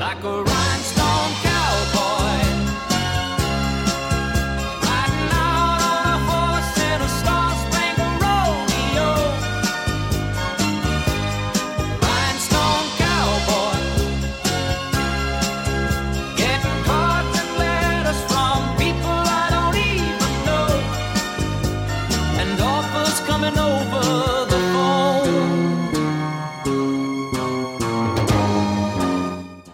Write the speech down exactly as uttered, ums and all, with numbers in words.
like a rhinestone cowboy, riding out on a horse in a star-spangled rodeo. Rhinestone cowboy, getting cards and letters from people I don't even know, and offers coming over the